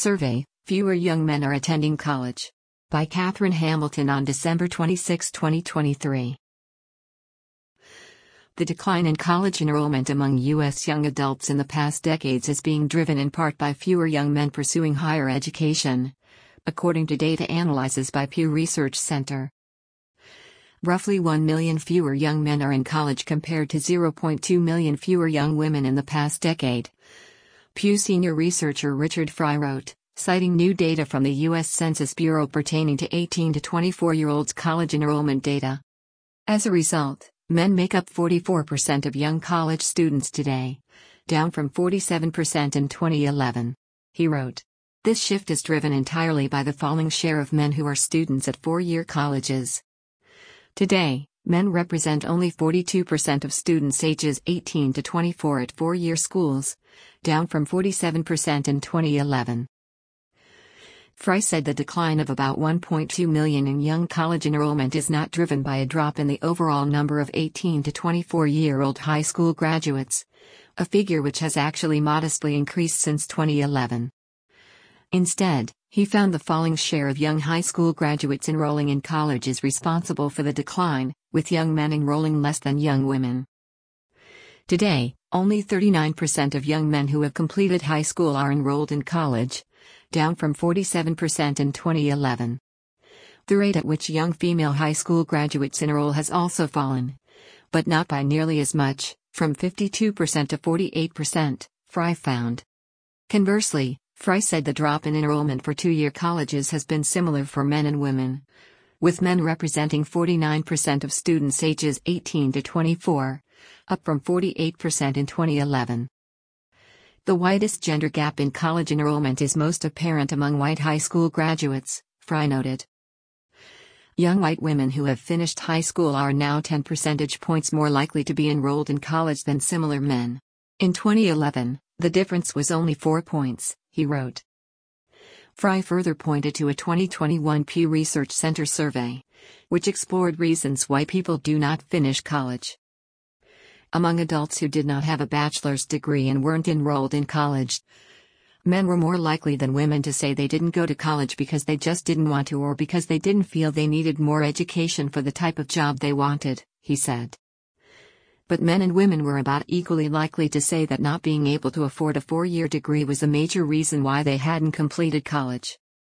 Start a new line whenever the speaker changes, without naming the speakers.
Survey, Fewer Young Men Are Attending College. By Catherine Hamilton on December 26, 2023. The decline in college enrollment among U.S. young adults in the past decades is being driven in part by fewer young men pursuing higher education, according to data analysis by Pew Research Center. Roughly 1 million fewer young men are in college compared to 0.2 million fewer young women in the past decade. Pew senior researcher Richard Fry wrote, citing new data from the U.S. Census Bureau pertaining to 18 to 24-year-olds' college enrollment data. As a result, men make up 44% of young college students today, down from 47% in 2011. He wrote, "This shift is driven entirely by the falling share of men who are students at four-year colleges. Today, men represent only 42% of students ages 18 to 24 at four-year schools, down from 47% in 2011. Fry said the decline of about 1.2 million in young college enrollment is not driven by a drop in the overall number of 18 to 24-year-old high school graduates, a figure which has actually modestly increased since 2011. Instead, he found the falling share of young high school graduates enrolling in college is responsible for the decline, with young men enrolling less than young women. Today, only 39% of young men who have completed high school are enrolled in college, down from 47% in 2011. The rate at which young female high school graduates enroll has also fallen, but not by nearly as much, from 52% to 48%, Fry found. Conversely, Fry said the drop in enrollment for two-year colleges has been similar for men and women, with men representing 49% of students ages 18 to 24, up from 48% in 2011. The widest gender gap in college enrollment is most apparent among white high school graduates, Fry noted. Young white women who have finished high school are now 10 percentage points more likely to be enrolled in college than similar men. In 2011, the difference was only 4 points, he wrote. Fry further pointed to a 2021 Pew Research Center survey, which explored reasons why people do not finish college. Among adults who did not have a bachelor's degree and weren't enrolled in college, men were more likely than women to say they didn't go to college because they just didn't want to or because they didn't feel they needed more education for the type of job they wanted, he said. But men and women were about equally likely to say that not being able to afford a four-year degree was a major reason why they hadn't completed college.